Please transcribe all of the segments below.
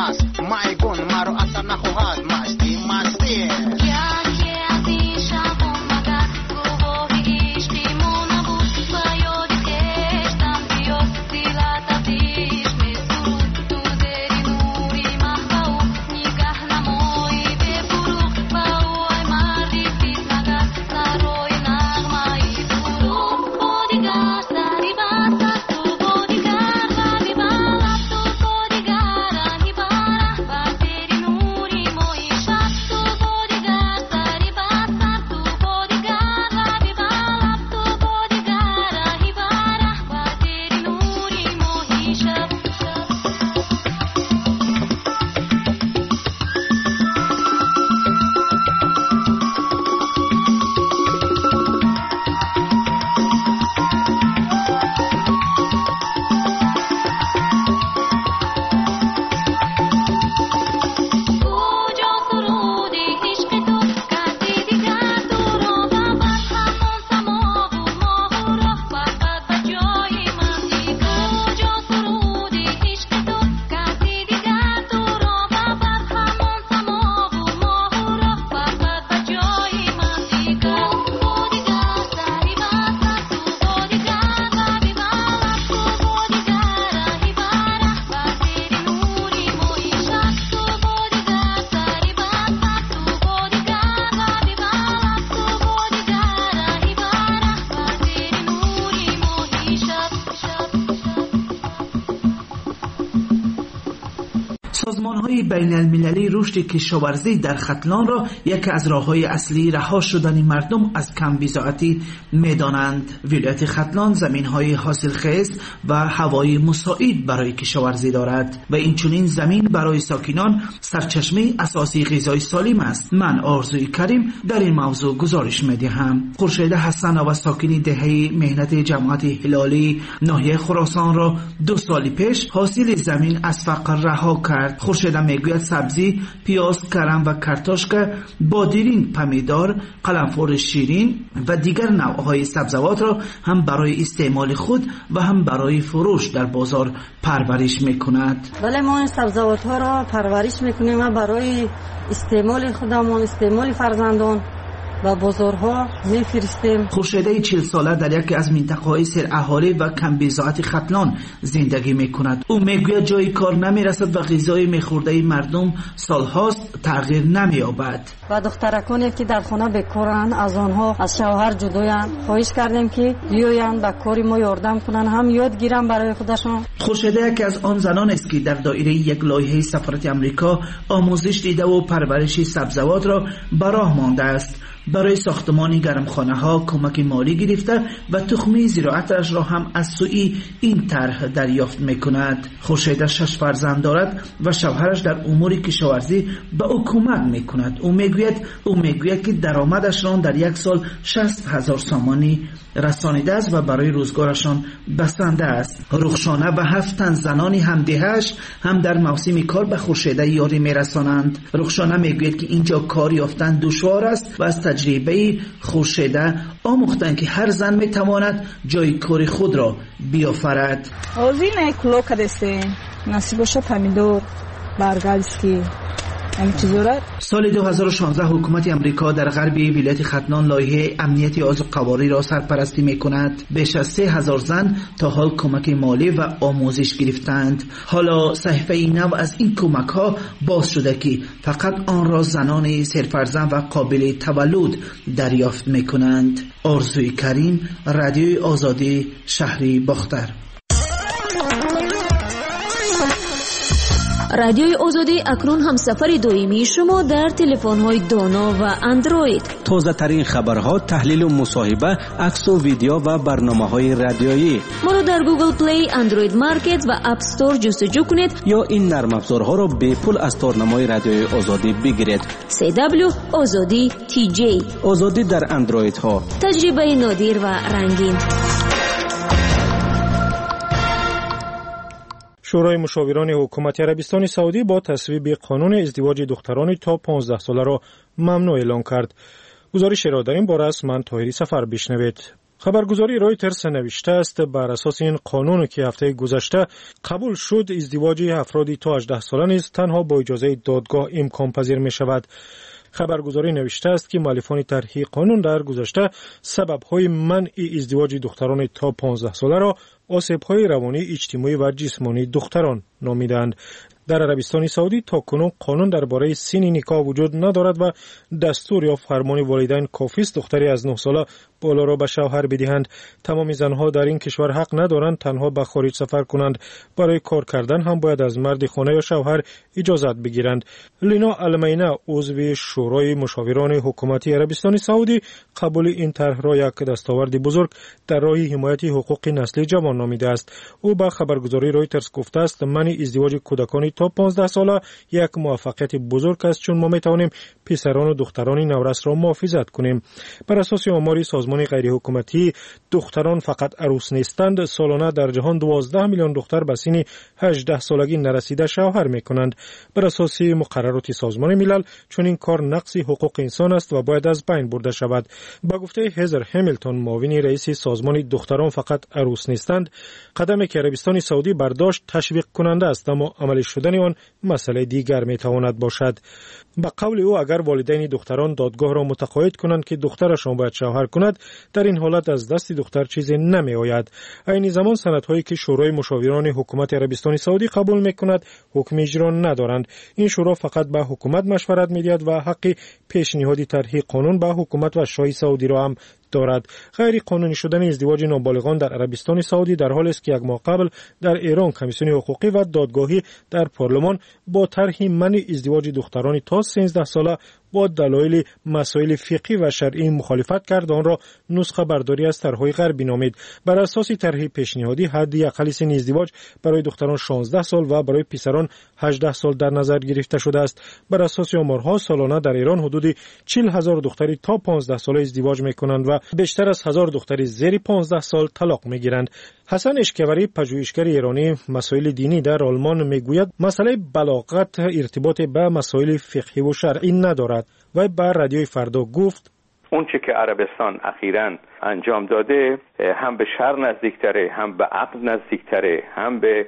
مست مایگون مرا اثر نخواهد مستی مستی سازمان‌های بین المللی رشد کشاورزی در ختلان را یکی از راه‌های اصلی رها شدن مردم از کم بی‌زاعتی می‌دانند. ولایت ختلان زمین‌های حاصلخیز و هوای مساعد برای کشاورزی دارد و این چنین زمین برای ساکنان سرچشمه اساسی غذای سالم است. من آرزوی کریم در این موضوع گزارش می‌دهم. خورشید حسن و ساکنی دهه مهنت جماعت هلالی ناحیه خراسان را 2 سال پیش حاصل زمین از فقر رها کرد. خورشید میگوید سبزی، پیاز، کرم و کارتاشکا، بادرین، پمیدار، قرنفل شیرین و دیگر نوعهای سبزیجات را هم برای استعمال خود و هم برای فروش در بازار پرورش میکند. بله، ما این سبزیجات ها را پرورش میکنیم و برای استعمال خودمون، استعمال فرزندان و بازارها میفرستیم. خورشیده 40 ساله در یکی از منطقه‌های سراحالی و کم بی‌زاعت ختلان زندگی میکند. او میگوید جای کار نمیرسد و غذای میخورده مردم سالهاست تغییر نمییابد. و دخترکانی که در خانه بیکارند از آنها از شوهر جدایند. خواهش کردیم که بیایند به کار ما یاردم کنند، هم یاد گیرن برای خودشان. خورشیده یکی از آن زنان است که در دایره یک لایحه سفارت آمریکا آموزش دیده و پرورش سبزیجات را به راه مانده است. برای ساختمان گرمخانه ها کمک مالی گرفته و تخم زراعتش را هم از سوی این طرح دریافت میکند. خورشید 6 فرزند دارد و شوهرش در امور کشاورزی به او کمک میکند. او میگوید که درآمدش را در یک سال 60,000 سامانی رسانیده است و برای روزگارشان بسنده است. رخشانه و 7 تن زنانی همدهش هم در موسم کار به خورشید یاری میرسانند. رخشانه میگوید که اینجا کار یافتن دشوار است و از تجربه خورشیده آموختند که هر زن میتواند جای کار خود را بیافرد. اوزینه کلوکا دسته نصیبش پمیدور برگالسکی. سال 2016 حکومت امریکا در غرب ولایت ختلان لایحه امنیت آذوقه‌واری را سرپرستی می‌کند. بیش از 3,000 زن تا حال کمک مالی و آموزش گرفتند. حالا صحیفه نو از این کمک‌ها باز شده که فقط آن را زنان سرفرزند و قابل تولد دریافت می‌کنند. آرزوی کریم، رادیوی آزادی، شهری باختر. رادیوی آزادی اکنون هم سفر دائمی شما در تلفن‌های دانا و اندروید. تازه ترین خبرها، تحلیل و مصاحبه، عکس و ویدیو و برنامه‌های رادیویی. ما را در گوگل پلی، اندروید مارکت و اپ استور جستجو کنید یا این نرم افزارها را به پول از تورنمای رادیوی آزادی بگیرید. CW آزادی TJ. آزادی در اندروید ها. تجربه نادر و رنگین. شورای مشاوران حکومت عربستان سعودی با تصویب قانون ازدواج دختران تا 15 ساله را ممنوع اعلام کرد. گزارش را در این باره از من طاهری سفر بشنوید. خبرگزاری رویترز نوشته است بر اساس این قانون که هفته گذشته قبول شد، ازدواج افرادی تا 18 ساله نیز تنها با اجازه دادگاه امکان پذیر می شود. خبرگزاری نوشته است که مؤلفان طرح قانون در گذشته سبب‌های منع ازدواج دختران تا 15 ساله را آسیب‌های روانی، اجتماعی و جسمانی دختران نامیدند. در عربستان سعودی تاکنون قانون درباره سن نکاح وجود ندارد و دستور یا فرمان والدین کافی است دختری از 9 ساله بالا را به شوهر بدهند. تمام زنها در این کشور حق ندارند تنها به خارج سفر کنند. برای کار کردن هم باید از مرد خانه یا شوهر اجازت بگیرند. لینا المینه، عضو شورای مشاوران حکومتی عربستان سعودی، قبول این طرح را یک دستاورد بزرگ در راه حمایت حقوق نسل جوان نامیده است. او به خبرگزاری رویترز گفته است منع ازدواج کودکان تا 15 ساله یک موفقیت بزرگ است، چون ما میتوانیم پسران و دختران نورس را محافظت کنیم. بر اساس آمار سازمان غیر حکومتی، دختران فقط عروس نیستند. سالانه در جهان 12 میلیون دختر به سن 18 سالگی نرسیده شوهر میکنند. بر اساس مقررات سازمان ملل، چون این کار نقض حقوق انسان است و باید از بین برده شود. با گفته هزر همیلتون، معاون رئیس سازمان دختران فقط عروس نیستند، قدمی که عربستان سعودی برداشت تشویق کننده است، اما عملی شدن آن مسئله دیگر میتواند باشد. به قول او، اگر والدین دختران دادگاه را متقاعد کنند که دخترشان باید شوهر کند، در این حالت از دست دختر چیزی نمی آید. این زمان سندهایی که شورای مشاوران حکومت عربستان سعودی قبول میکند حکم اجرا ندارند. این شورا فقط به حکومت مشورت میدهد و حق پیشنهاد طرح قانون به حکومت و شاه سعودی را هم دارد. غیر قانونی شدن ازدواج نابالغان در عربستان سعودی در حالی است که یک ماه قبل در ایران کمیسیون حقوقی و دادگاهی در پارلمان با طرح منع ازدواج دختران تا 13 ساله با دلایل مسائل فقهی و شرعی مخالفت کرد، آن را نسخه برداری از طرح‌های غربی نامید. بر اساس طرح پیشنهادی حد اقل سن ازدواج برای دختران 16 سال و برای پسران 18 سال در نظر گرفته شده است. بر اساس آمارها سالانه در ایران حدود 40,000 دختری تا 15 ساله ازدواج می‌کنند و بیشتر از 1000 دختری زیر 15 سال طلاق می‌گیرند. حسن اشکوری، پژوهشگر ایرانی مسائل دینی در آلمان، میگوید مسئله بلاغت ارتباط به مسائل فقهی و شرعی ندارد و به رادیوی فردا گفت اون چه که عربستان اخیراً انجام داده هم به شرع نزدیکتره، هم به عقل نزدیکتره، هم به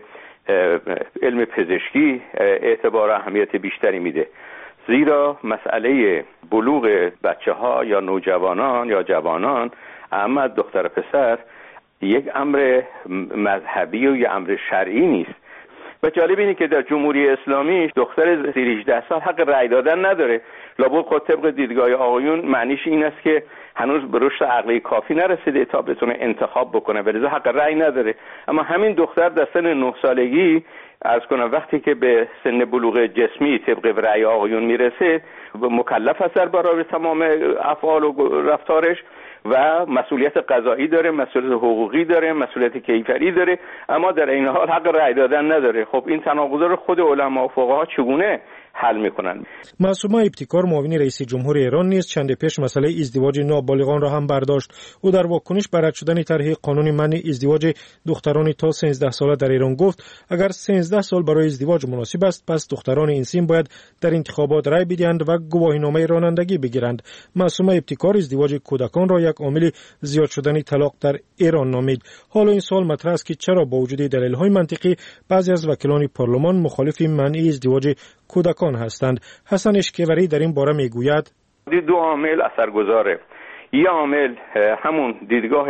علم پزشکی اعتبار اهمیت بیشتری میده. زیرا مسئله بلوغ بچه‌ها یا نوجوانان یا جوانان، اما دختر پسر، یک امر مذهبی و یک امر شرعی نیست. و جالب اینه که در جمهوری اسلامی دختر زیر 18 سال حق رأی دادن نداره. لابد خود طبق دیدگاه آقایون معنیش این است که هنوز به رشد عقلی کافی نرسیده تا بتونه انتخاب بکنه، ولی حق رأی نداره. اما همین دختر در سن 9 سالگی عرض کنم وقتی که به سن بلوغ جسمی طبق رأی آقایون میرسه، مکلف است در برابر تمام افعال و رفتارش و مسئولیت قضایی داره، مسئولیت حقوقی داره، مسئولیت کیفری داره، اما در این حال حق رأی دادن نداره. خب این تناقض رو خود علما و فقها چگونه حل میکنن؟ معصومه ابتکار، معاون رئیس جمهور ایران نیز چند پیش مسئله ازدواج نابالغان را هم برداشت. او در واکنش بر رد شدن طرح قانون منع ازدواج دختران تا 13 ساله در ایران گفت اگر 13 سال برای ازدواج مناسب است، پس دختران این سن باید در انتخابات رأی بدهند و گواهینامه رانندگی بگیرند. معصومه ابتکار ازدواج کودکان را یک عامل زیاد شدن طلاق در ایران نامید. حالا این سوال مطرح است که چرا با وجود دلایل‌های منطقی بعضی از وکیلان پارلمان مخالف منع ازدواج کودکان هستند. حسن اشکوری در این باره میگوید دو عامل اثرگذاره. یک عامل همون دیدگاه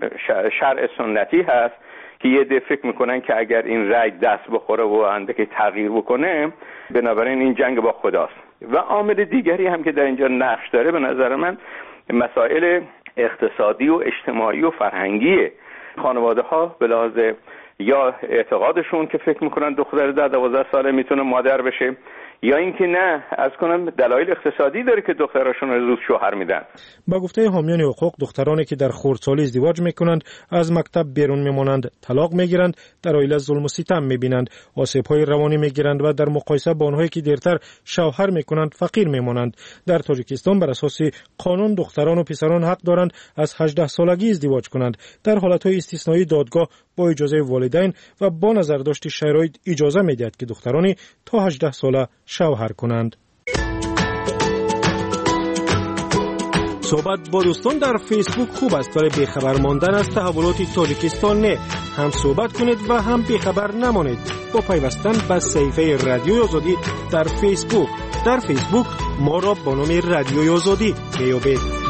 شرع سنتی هست که یه ده فکر میکنن که اگر این رأی دست بخوره و اندکی تغییر بکنه، بنابراین این جنگ با خداست. و عامل دیگری هم که در اینجا نقش داره به نظر من مسائل اقتصادی و اجتماعی و فرهنگی خانواده ها به لحاظ یا اعتقادشون که فکر میکنن دختر 12 ساله میتونه مادر بشه، یا اینکه نه از کنم دلایل اقتصادی داره که دختراشون رو زود شوهر میدن. با گفته حامیان حقوق، دخترانی که در خردسالی ازدواج میکنند از مکتب بیرون میمانند، طلاق میگیرند، در عائله ظلم و ستم میبینند، آسیب‌های روانی میگیرند و در مقایسه با آنهایی که دیرتر شوهر میکنند فقیر میمانند. در تاجیکستان بر اساس قانون دختران و پسران حق دارند از 18 سالگی ازدواج کنند. در حالت‌های استثنایی دادگاه با اجازه والدین و با نظرداشت شرایط اجازه میدهد که دخترانی تا 18 ساله شوهر کنند. صحبت با دوستان در فیسبوک خوب است، ولی بیخبر ماندن از تحولات تاجیکستان نه. هم صحبت کنید و هم بیخبر نمانید با پیوستن به صفحه رادیوی آزادی در فیسبوک. در فیسبوک ما را با نام رادیوی آزادی بیابید.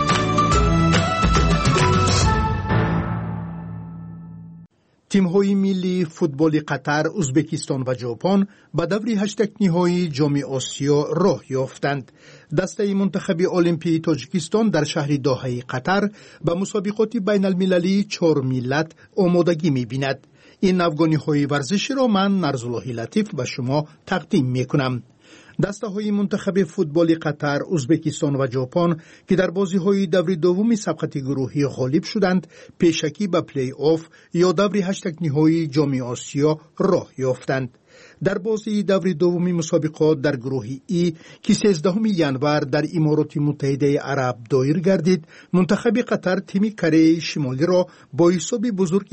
تیم‌های ملی فوتبال قطر، ازبکستان و ژاپن به دور هشتگ نهایی جام آسیا راه یافتند. دسته منتخب المپی تاجیکستان در شهر دوحه قطر به مسابقات بین المللی 4 ملت آمادگی می‌بیند. این افغانی‌های ورزشی را من نرزالله لطیف به شما تقدیم می‌کنم. دسته‌های منتخب فوتبال قطر، ازبکستان و ژاپن که در بازی‌های دور دوم سبقت گروهی غالب شدند، پیشکی به پلی آف یا دور هشتگ نهایی جام آسیا راه یافتند. در بازی دور دوم مسابقات در گروه ای که 13 ینور در امارات متحده عرب دایر گردید، منتخب قطر تیم کره شمالی را با حساب بزرگ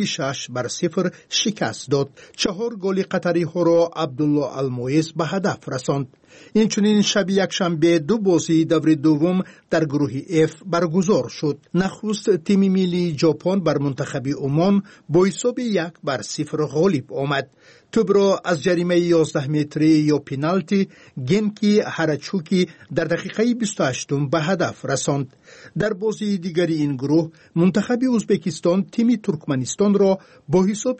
6-0 شکست داد. 4 گل قطری ها را عبدالله المویز به هدف رساند. اینچنین شب یکشنبه 2 بازی دور دوم در گروه اف برگزار شد. نخست تیم ملی ژاپن بر منتخب عمان با حساب 1-0 غالب آمد. توپ را از جریمه 11 متری یا پنالتی گنکی هرچوکی در دقیقه 28 به هدف رساند. در بازی دیگری این گروه منتخب ازبکستان تیم ترکمنستان را با حساب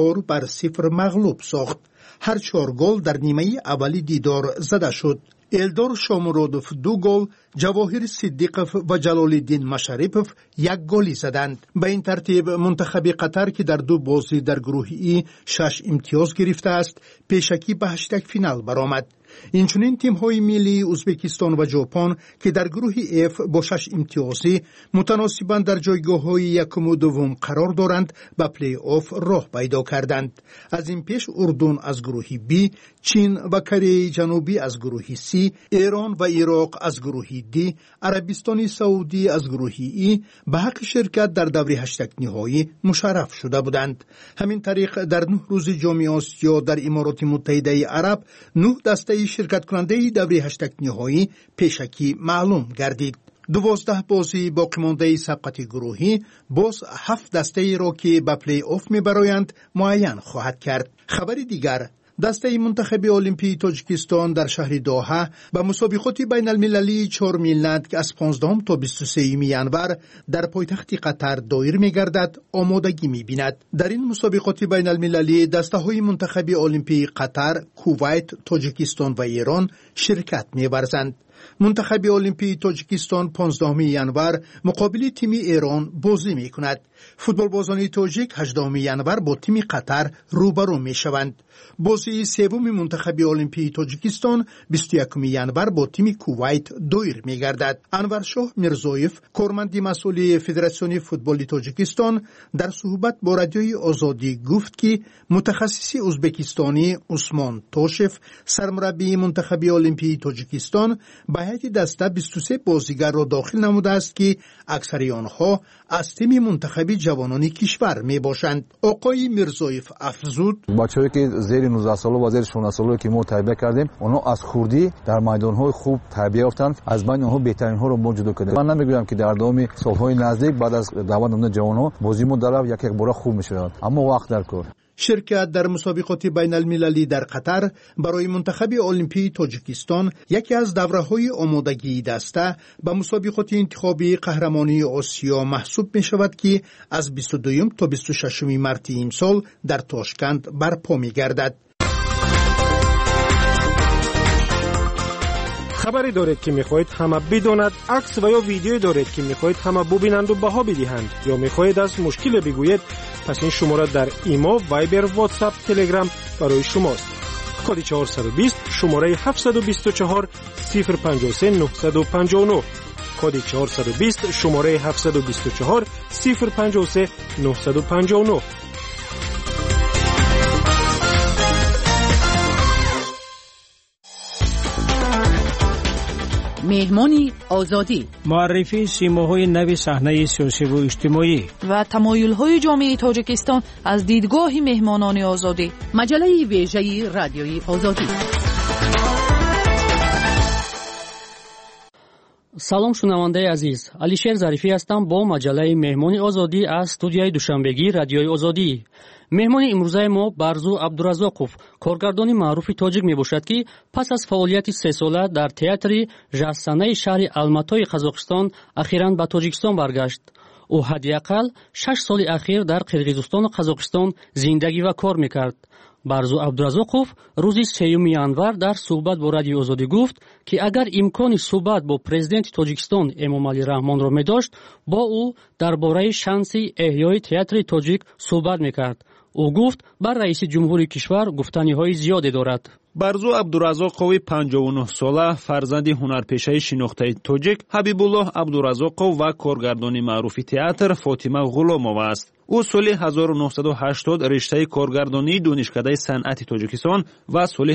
4-0 مغلوب ساخت. هر 4 گل در نیمه اولی دیدار زده شد. الدار شامرودوف 2 گل، جواهر صدیقوف و جلال الدین مشرفوف 1 گلی زدند. به این ترتیب منتخب قطر که در 2 بازی در گروه ای 6 امتیاز گرفته است، پیشکی به هشتگ فینال برآمد. اینچنین تیم‌های ملی ازبکستان و ژاپن که در گروه اف با 6 امتیازی متناسباً در جایگاه‌های یکم و دوم قرار دارند به پلی آف راه پیدا کردند. از این پیش اردن از گروه بی، چین و کره جنوبی از گروه سی، ایران و عراق از گروه دی، عربستان سعودی از گروه ای به حق شرکت در دور هشتگ نهایی مشرف شده بودند. همین طریق در 9 روز جام آسیا در امارات متحده عرب 9 دسته شرکت کننده دور هشتگ نهایی پیشکی معلوم گردید. 12 بازی باقی مانده سبقت گروهی باز 7 دسته را که به پلی آف می‌برآیند معین خواهد کرد. خبر دیگر، دسته منتخب المپی تاجیکستان در شهر دوحه به مسابقات بین المللی 4 ملت که از 15 تا 23 ینور در پایتخت قطر دایر می‌گردد آمادگی می‌بیند. در این مسابقات بین المللی دسته های منتخب المپی قطر، کویت، تاجیکستان و ایران شرکت می‌ورزند. منتخب المپی تاجیکستان 15 ینور مقابل تیم ایران بازی می‌کند. فوتبال بازان تاجیک 18 ینور با تیم قطر روبرو می‌شوند. بازی سوم منتخب المپی تاجیکستان 21 ینور با تیم کویت دایر می‌گردد. انور شاه میرزایف، کارمند مسئول فدراسیون فوتبال تاجیکستان، در صحبت با رادیوی آزادی گفت که متخصص ازبکستانی عثمان توشف، سرمربی منتخب المپی تاجیکستان، به هیئت دسته 23 بازیگر را داخل نموده است که اکثر آنها از تیم منتخب جوانان کشور می باشند. آقای میرزایف افزود: بچه‌ای که زیر 19 ساله و زیر 16 ساله که ما تربیت کردیم، اونها از خوردی در میدان‌های خوب تربیت یافتند. از بین اونها بهترین‌ها رو موجود کردیم. من نمیگویم که در دام سال‌های نزدیک بعد از دعوت جوان‌ها بازیمون در یک بار خوب می‌شود، اما وقت در کار. شرکت در مسابقات بین المللی در قطر برای منتخب المپی تاجیکستان یکی از دوره‌های آمادگی دسته به مسابقات انتخابی قهرمانی آسیا محسوب می شود که از 22 تا 26 مارس امسال در تاشکند برپا می گردد. خبری دارید که میخواهید همه بداند، عکس و یا ویدیویی دارید که میخواهید همه ببینند و بها بدهند، یا میخواهید از مشکل بگویید، پس این شماره در ایما، وایبر، واتساپ، تلگرام برای شماست. کد 420 شماره 724 053 959. کد 420 شماره 724 053 959. مهمانی آزادی، معرفی سیماهای نو صحنه سیاسی و اجتماعی و تمایل‌های جامعه تاجیکستان از دیدگاه مهمانان آزادی. مجله ویژه رادیوی آزادی. салом шунавандаи азиз, алишер зарифӣ ҳастам бо маҷалаи меҳмони озодӣ аз студияи душанбегии радиои озодӣ. меҳмони имрӯзаи мо Барзу Абдуразоқов, коргардони маъруфи тоҷик мебошад, ки пас аз фаъолияти 3 сола дар театри жаҳсанаи шаҳри Алматои Қазоқистон ахиран ба Тоҷикистон баргашт. ӯ ҳадди ақал 6 соли ахир дар Қирғизистону Қазоқистон зиндагӣ ва кор мекард. Барзу Абдуразоқов рӯзи 3 январ дар суҳбат бо радиои озодӣ гуфт, ки агар имкони суҳбат бо президенти Тоҷикистон Эмомалӣ Раҳмонро медошт, бо ӯ дар бораи шанси эҳёи театри тоҷик суҳбат мекард. ӯ гуфт бар раиси ҷумҳури кишвар гуфтаниҳои зиёде дорад. Барзу Абдуразоқови 59 сола фарзанди ҳунарпешаи шинохтаи тоҷик Ҳабибуллоҳ Абдуразоқов ва коргардони маъруфи театр Фотима Ғуломова аст. ӯ соли 1980 риштаи коргардонии донишкадаи санъати Тоҷикистон ва соли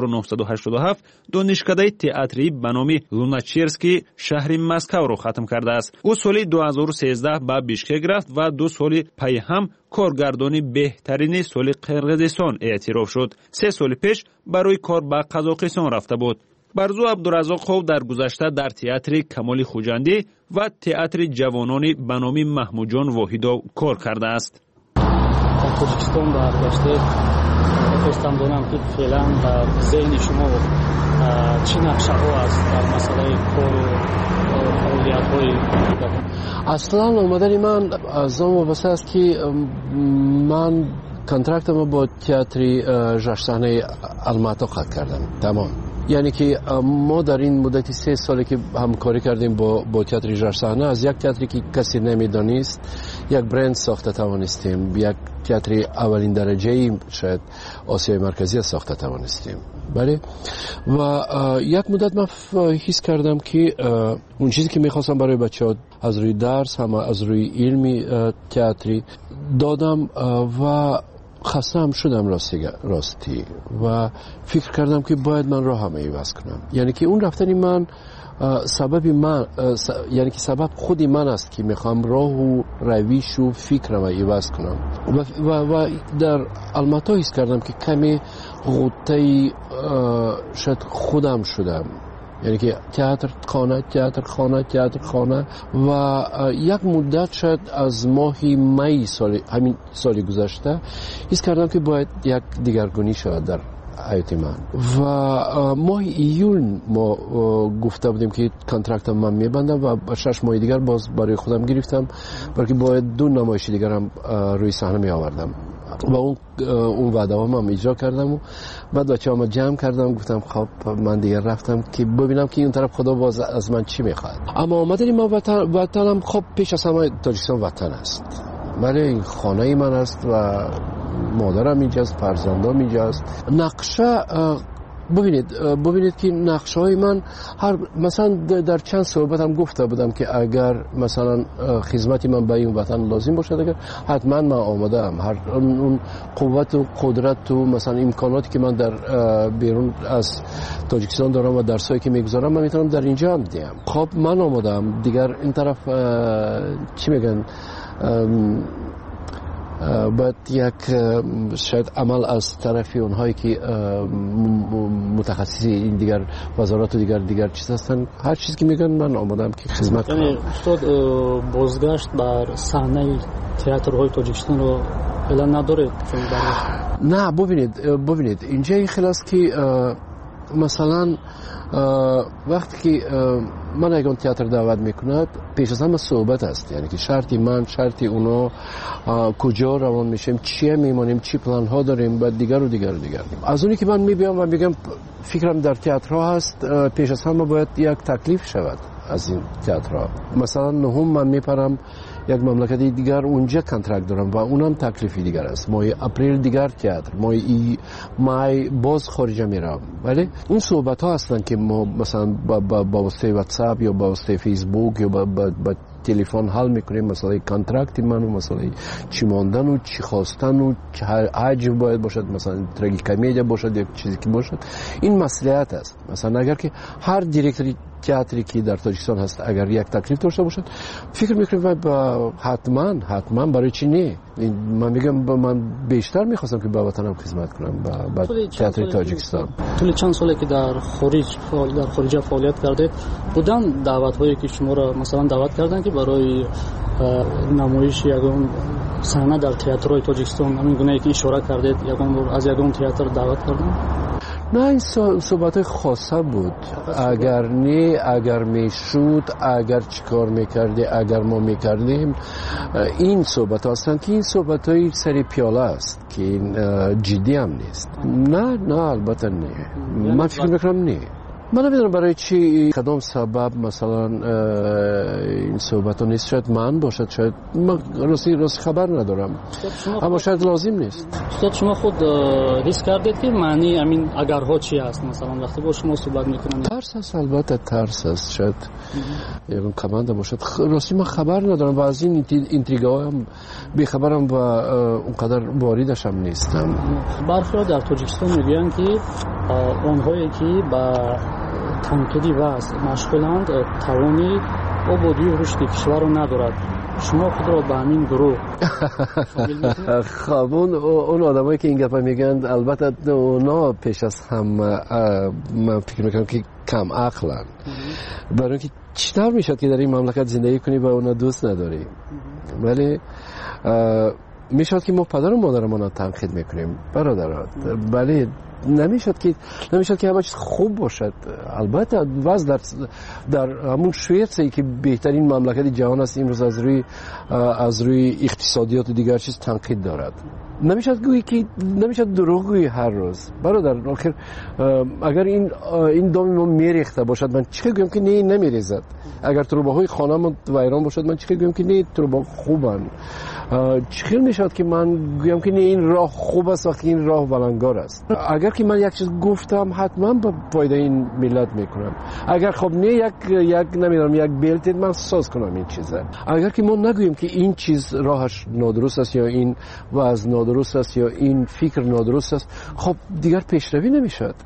1987 донишкадаи театрии ба номи Луначерский шаҳри Москавро хатм кардааст. ӯ соли 2013 ба Бишкек рафт ва 2 соли пай ҳам коргардони беҳтарини соли Қирғизистон эътироф шуд. 3 соли пеш барои кор ба Қазоқистон рафта буд. Барзу Абдуразоқов дар гузашта дар театри Камоли Хуҷандӣ ва театри ҷавонони ба номи Маҳмудҷон Воҳидов кор кардааст. Дар Тоҷикистон баргаштед, хостам донам ки феълан дар зеҳни шумо чӣ нақшаҳо аст дар масъалаи кору фаъолиятҳои? аслан омадани ман аз он вобаста аст ки ман контрактамро бо театри ҷашсаҳнаи Алмато қатъ кардам. Тамом. яъне ки мо дар ин муддати 3 соле ки ҳамкорӣ кардем бо театри ҷашсаҳна, аз як театре ки касе намедонист, як бренд сохта тавонистем, як театри аввалин дараҷаи шояд Осиёи марказия сохта тавонистем. бале ва як муддат ман ҳис кардам ки он чизе ки мехостам барои бачаҳо аз рӯи дарс ҳам аз рӯи илми театри додам ва хастаам шудам ростӣ ва фикр кардам ки бояд ман роҳам иваз кунам. яъне ки он рафтани ман сабаби ман, яъне ки сабаб худи ман аст ки мехоҳам роҳу равишу фикрама иваз кунам ва дар Алмато ҳис кардам ки каме ғуттаи шояд худам шудам. яъне ки театр хона ва як муддат шояд аз моҳи майи ҳамин соли гузашта ҳис кардам ки бояд як дигаргунӣ шавад дар ҳаёти ман ва моҳи июл мо гуфта будем ки контрактам ман мебандам ва 6 моҳи дигар боз барои худам гирифтам, балки бояд 2 намоиши дигарам рӯи саҳна меовардам ва он ваъдаҳом ҳам иҷро кардаму баъд бачаҳома ҷамъ кардам, гуфтам хоб ман дигар рафтам ки бибинам ки он тараф худо боз аз ман чӣ мехоҳад. аммо омадани ман ватанам хоб пеш аз ҳама Тоҷикистон ватан аст. бале ин хонаи ман аст ва модарам инҷаст, фарзандам инҷаст. нақша бубинед ки нақшаҳои ман масалан дар чанд суҳбатам гуфта будам ки агар масалан хизмати ман ба ин ватан лозим бошад, агар ҳатман ман омодаам. он қуввату қудрату масалан имконоте ки ман дар берун аз Тоҷикистон дорам ва дарсое ки мегузорам ман метавонам дар инҷа ҳам диҳам. хоб ман омодаам. дигар ин тараф чӣ мегӯянд, باید یک شاید عمل از طرف اونهایی که متخصصی این دیگر وزارات و دیگر چیز هستن، هر چیزی که میگن من آمادم که خدمت کنم. یعنی استاد بازگشت بر صحنه تئاترهای تاجیکستان رو فعلا نداره؟ نه ببینید اینجا این خلاص که مثلا وقتی که من اگه تئاتر دعوت میکند پیش از همه صحبت است. یعنی که شرطی من شرطی اونا کجا روان میشیم، چیه میمانیم، چی پلان ها داریم و دیگر از اونی که من میبینم و میگم فکرم در تئاترها هست، پیش از همه باید یک تکلیف شود از این تئاترها. مثلا نهم من میپرم یک مملکتی دیگر اونجا کنترکت دارم و اونم تکلیفی دیگر است. ماه اپریل دیگر تئاتر، ماه مای باز خارجه میرم. ولی اون صحبت ها هستن که ما مثلا با واسطه واتساپ یا با واسطه فیسبوک یا با تلفن حل میکنیم، مسئله کانترکت من و مسئله چی ماندن و چی خواستن و چه حجم باید باشد، مثلا تراژیکمدی باشد یا چیزی که باشد. این مسئولیت است. مثلا اگر که هر دیرکتوری تئاتری که در تاجیکستان هست اگر یک تکلیف داشته باشد، فکر میکنم حتما برای چی نه. من میگم من بیشتر میخواستم که به وطنم خدمت کنم با تئاتر تاجیکستان. طول چند ساله که در خارج فعالیت کردید، بودن دعوت هایی که شما را مثلا دعوت کردن که برای نمایش یگان صحنه در تئاترهای تاجیکستان، همین گونه که اشاره کردید یگان از یگان تئاتر دعوت کردن؟ نه، این صحبت خاصه بود. اگر میشود، اگر چیکار میکردی، اگر ما میکردیم، این صحبت هستند که این صحبت های سری پیاله است که این جدی هم نیست. نه البته نه. من فکر میکنم نه. من نمیدونم برای چی کدام سبب مثلا این صحبت ها نیست. شاید من باشد، شاید من راستی خبر ندارم، اما شاید لازم نیست. استاد شما خود حس کردید که معنی همین اگرها چی است؟ مثلا وقتی با شما صحبت میکنن ترس است، البته ترس است، شاید یکم کمانده باشد. راستی من خبر ندارم و از این اینتریگا هم بیخبرم و اونقدر واردش هم نیستم. برخی در تاجیکستان میگن که آنهایی که با تنکیدی وضع مشغولند توانی آبادی و رشد کشور رو ندارد. شما خود را به همین گروه خب اون آدمایی که این گپا میگن البته اونا پیش از هم من فکر میکنم که کم عقلن، برای اینکه چطور میشد که در این مملکت زندگی کنی و اونا دوست نداری. ولی میشد که ما پدر و مادرمون رو تنقید میکنیم برادرات، ولی نمیشد که همه چیز خوب باشد. البته وضع در همون شویتسی که بهترین مملکت جهان است امروز از روی اقتصادیات و دیگر چیز تنقید دارد. نمیشد دروغ گویی هر روز برادر. آخر اگر این دام ما میریخته باشد، من چه گویم که نه نمیریزد. اگر تروباهای خانه‌مون ویران باشد، من چه گویم که نه تروبا خوبن. چه میشد که من گویم که نه این راه خوب است وقتی این راه ولنگار است. اگر که من یک چیز گفتم حتما به فایده این ملت میکنم. اگر خب نه یک نمیدونم یک بلت من ساز کنم این چیزه. اگر که ما نگوییم که این چیز راهش نادرست است یا این وضع نادرست است یا این فکر نادرست است، خب دیگر پیشروی نمیشد.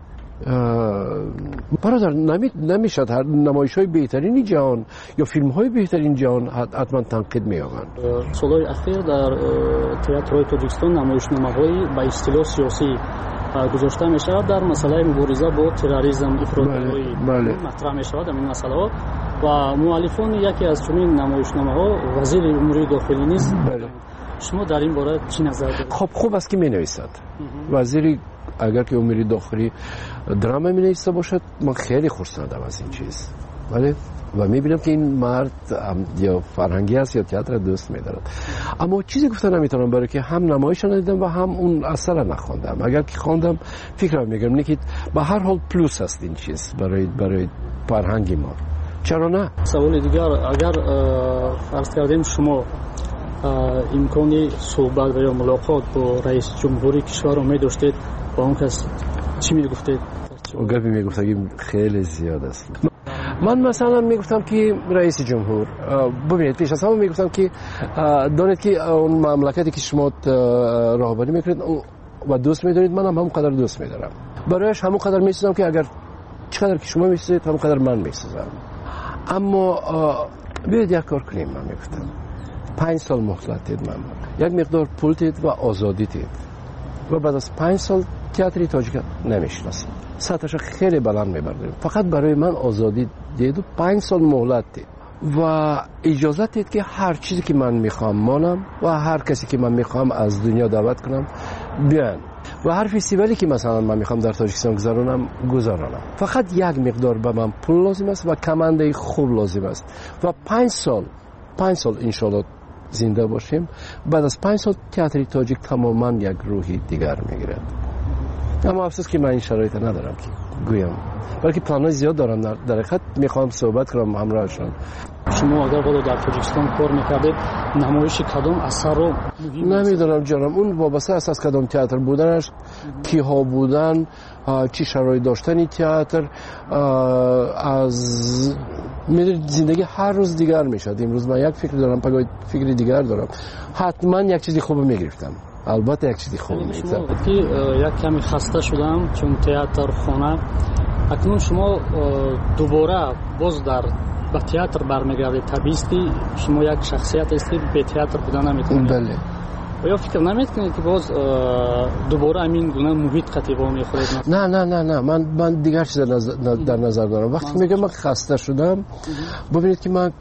برادر نمیشد هر نمایش‌های بهترین جهان یا فیلم‌های بهترین جهان حتما تنقید می‌یابند. سال‌های اخیر در تئاترهای تاجیکستان نمایشنامه‌های با اصطلاح سیاسی گذاشته می‌شود در مسئله مبارزه با تروریسم افراط‌گرایی مطرح می‌شود. این مسئله و مؤلفان یکی از چنین نمایشنامه‌ها وزیر امور داخلی نیست. شما در این باره چی نظر دارید؟ خب خوب است که می‌نویسد. وزیری اگر که امور داخلی درام می‌نویسه باشد، من خیلی خرسندم از این چیز. ولی و می‌بینم که این مرد یا فرهنگی است یا تئاتر دوست می‌دارد. اما چیزی گفتن نمی‌تونم، برای که هم نمایش ندیدم و هم اون اثر نخوندم. اگر که خواندم فکرم می‌کنم که به هر حال پلوس است این چیز برای فرهنگی ما. چرا نه؟ سوال دیگر، اگر فرض کردیم شما امکانی صحبت و یا ملاقات با رئیس جمهوری کشور رو می‌داشتید، با اون کس چی میگفتید؟ اون گپی میگفتم خیلی زیاد است. من مثلا میگفتم که رئیس جمهور ببینید، پیش از همه میگفتم که دانید که اون مملکتی که شما راهبری میکنید و دوست میدارید، من هم همونقدر دوست میدارم. برایش همونقدر میسازم که اگر چقدر که شما میسازید همونقدر من میسازم. اما بیاید یک کار کنیم. من میگفتم 5 سال مهلت دید، من یک مقدار پول دید و آزادی دید و بعد از 5 سال تئاتر تاجیک نمیشناسم، سطحش خیلی بلند میبردیم. فقط برای من آزادی دید و 5 سال مهلت دید و اجازه دید که هر چیزی که من میخوام مانم و هر کسی که من میخوام از دنیا دعوت کنم بیان و هر فستیوالی که مثلا من میخوام در تاجیکستان گذرانم. فقط یک مقدار به من پول لازم است و کمانده خوب لازم است و 5 سال انشالله زنده باشیم. بعد از 5 سال تئاتر تاجیک تماما یک روحی دیگر میگیرد. اما افسوس که من این شرایط ندارم که گویم، بلکه پلان‌های زیاد دارم. در حقیقت میخوام صحبت کنم همراهشان. شما اگر خود در تاجیکستان کار میکردید نمایش کدام اثر رو نمیدونم جانم، اون وابسته است از کدام تئاتر بودنش، کی ها بودن، چی شرایط داشتن تئاتر، از میدونید زندگی هر روز دیگر میشد. امروز من یک فکر دارم، پگاه فکر دیگر دارم، حتما یک چیزی خوب میگرفتم، البته یک چیزی خوب میگرفتم. یک کمی خسته شدم چون تئاتر خانه. اکنون شما دوباره باز به تئاتر برمیگردید. طبیعی شما یک شخصیت هستید، به تئاتر بودن نمیتونید. بله. یا فکر نمیکنید که باز دوباره همین گونه محیط قطیبا میخورید؟ نه من دیگر چیز در نظر دارم. وقتی میگم من خسته شدم، ببینید که من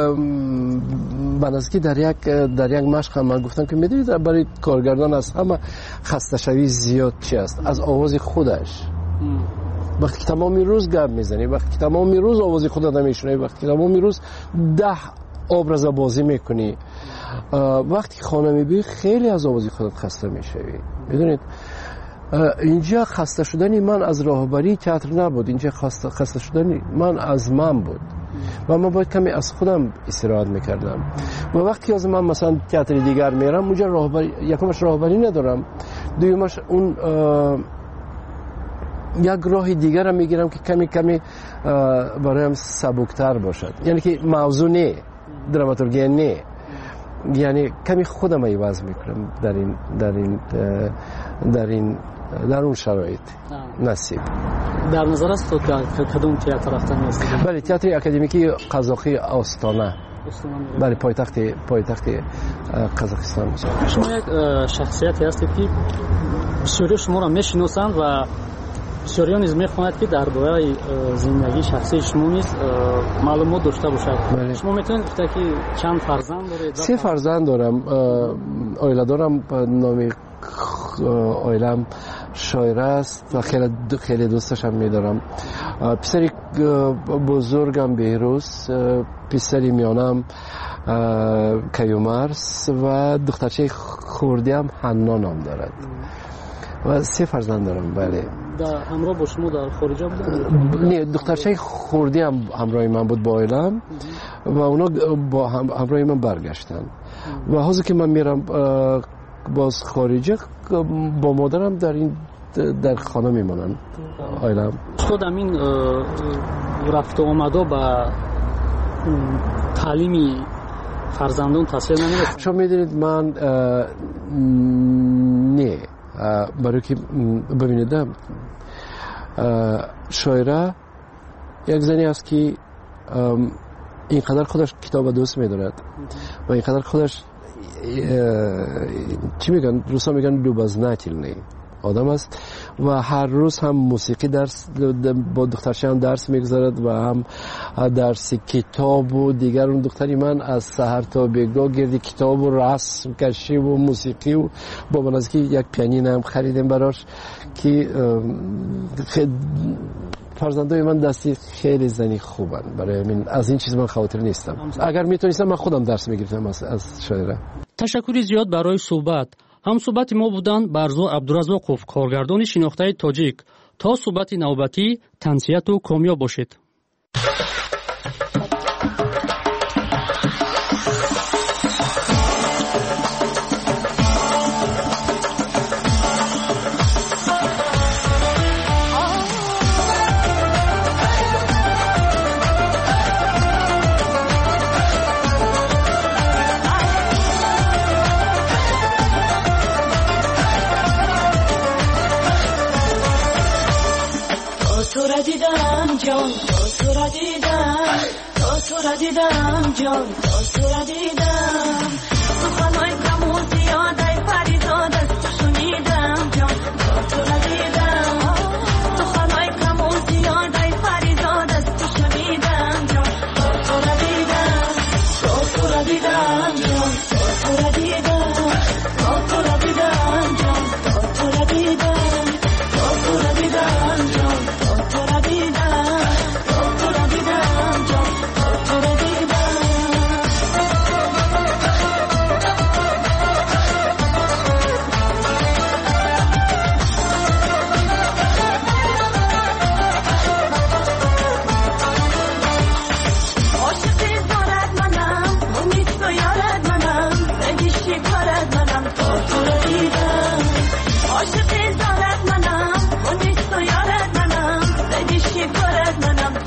بنظری در یک مشق هم من گفتم که میدونید برای کارگردان از همه خسته شوی زیاد چی است؟ از آواز خودش. وقتی که تمامی روز گپ میزنی، وقتی که تمامی روز آواز خودت نمیشنوی، وقتی که تمامی روز 10 ابراز بازی میکنی، وقتی که خانه میبینی خیلی از آواز خودت خسته میشوی. میدونید اینجا خسته شدنی من از راهبری تئاتر نبود، اینجا خسته شدنی من از من بود و من باید کمی از خودم استراحت میکردم. و وقتی از من مثلا تئاتر دیگر میرم، اونجا راهبری، یکمش راهبری ندارم، دومش اون یک راه دیگر هم میگیرم که کمی برایم سبکتر باشد، یعنی که موضوع نه، دراماتورگی نه، یعنی کمی خودم عوض میکنم در اون شرایط. نصیب در نظر است که کدوم تئاتر رفتن هستید؟ بله، تئاتر اکادمیکی قزاقی آستانه. بله، پایتخت قزاقستان. شما یک شخصیتی هستید که بسیاری شما را میشناسند و بسیاری نیز میخواند که درباره زندگی شخصی شما نیز معلومات داشته باشد. بله. شما میتونید گفته که چند فرزند دارید؟ 3 فرزند دارم. آیله دارم، نام آیلم شایره است و خیلی دوستش هم میدارم. پسری بزرگم بهروز، پسری میانم کیومرس و دخترچه خوردی هم حنا نام دارد و 3 فرزند دارم. بله. همراه با شما در خارج بودن؟ نه، دخترچه خوردی هم همراه من بود با عائلم و اونا با همراه من برگشتن و حاضر که من میرم باز خارجه با مادرم در خانه میمانن عائلم. خود همین رفت و آمده با تعلیمی فرزندان تاثیر نمیده؟ شما میدونید من نه، برای که ببینید شاعره یک زنی است که اینقدر خودش کتاب دوست میدارد و اینقدر خودش چی میگن روسا میگن любознательный آدم است و هر روز هم موسیقی درس با دخترش هم درس میگذارد و هم درس کتاب و دیگر. اون دختری من از سحر تا بگاه گردی کتاب و رسم کشی و موسیقی و با بنازی که یک پیانین هم خریدیم براش که فرزندای من دستی خیلی زنی خوبن. برای من از این چیز من خاطر نیستم. اگر میتونستم من خودم درس میگرفتم از شاعره. تشکری زیاد برای صحبت. هم صحبت ما بودند برزو عبدالرزاقوف، کارگردان شناخته تاجیک. تا صحبت نوبتی، تنسیت و کامیاب باشید. دیدم جان تو را دیدم سخنهای کم و زیاد ای فریداد از تو شنیدم جان تو را دیدم سخنهای کم و زیاد ای فریداد از تو شنیدم جان تو را دیدم تو را دیدم جان تو را دیدم تو را دیدم جان تو را دیدم تو را دیدم جان تو را دیدم تو را دیدم جان تو را دیدم منم